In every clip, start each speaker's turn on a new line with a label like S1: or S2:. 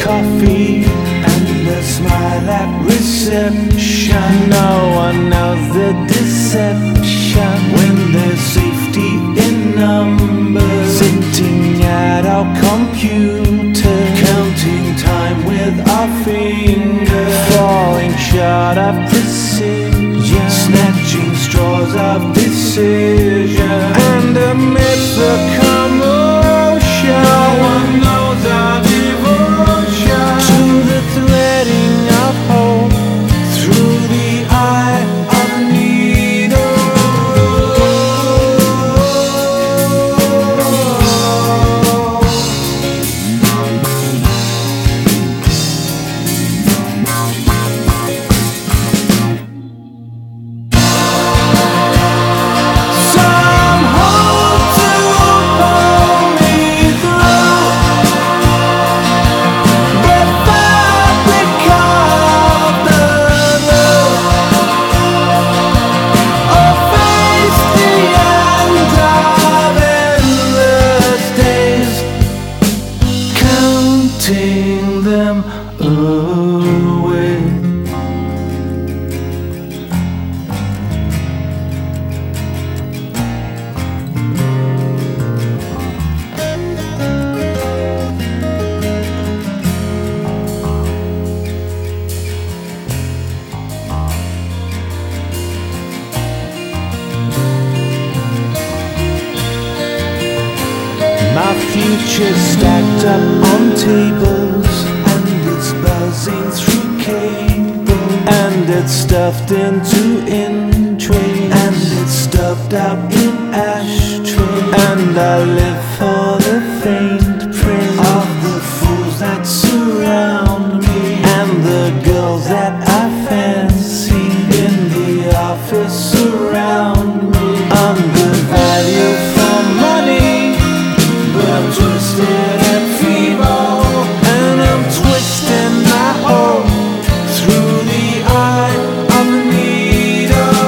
S1: coffee and a smile at reception. No one knows the deception when there's safety in numbers. Sitting at our computer, counting time with our fingers, falling short of precision, snatching straws of decision. And amidst the commotion, no one knows our devotion to the threading of hope through the eye of a needle. Some hope to pull me through the fabric of the blue. Oh, face the end of endless days, counting them away. My future stacked up on tables, and it's buzzing through cables, and it's stuffed into in trays, and it's stuffed out in ashtrays. And I live for the faint praise of the fools that surround me, and the girls that I fancy in the office surround me. Undervalued for money, but I'm twisted and feeble, and I'm twisting my hope through the eye of a needle.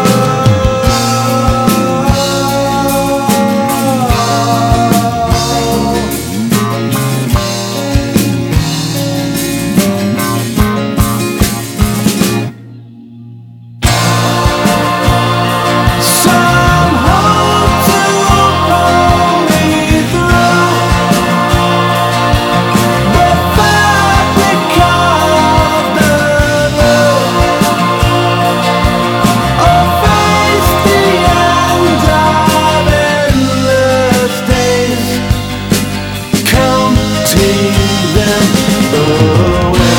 S1: Some hope to pull me through the fabric of the blue. Oh, face the end of endless days, counting them away.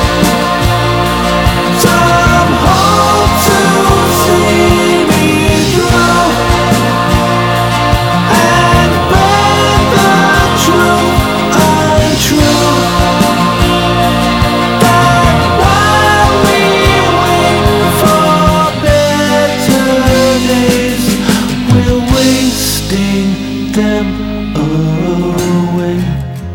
S1: Some hope to see me through and burn the truth untrue, that while we wait for better days, we're wasting them away.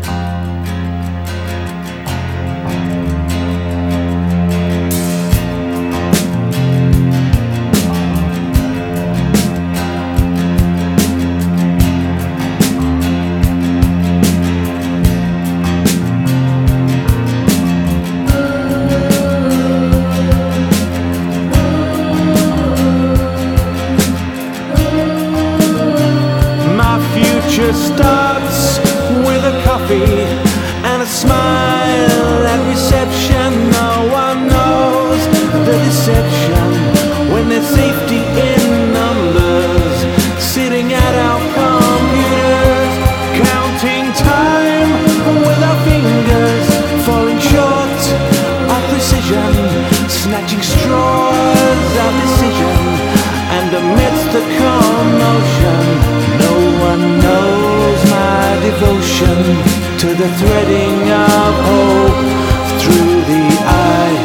S1: My future starts with a coffee and a smile at reception. No one knows the deception when there's safety in numbers. Sitting at our computers, counting time with our fingers, falling short of precision, snatching straws of decision. And amidst the commotion, no one knows my devotion to the threading of hope through the eye,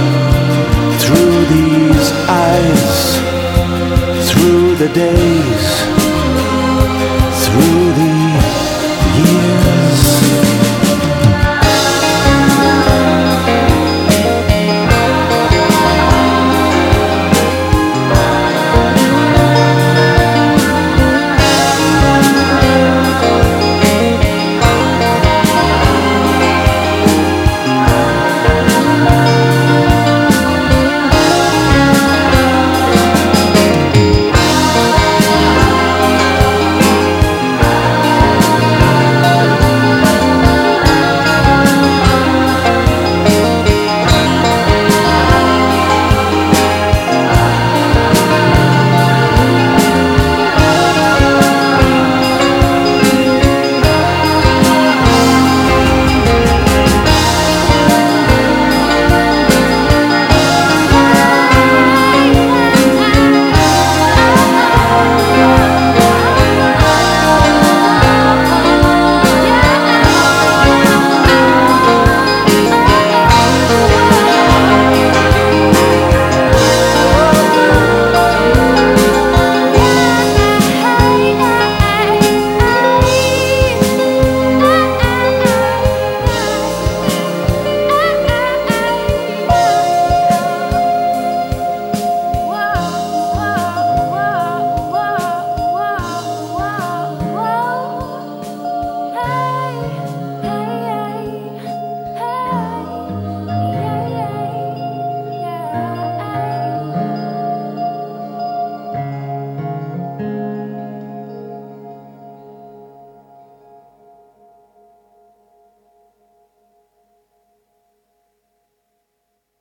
S1: through these eyes, through the days.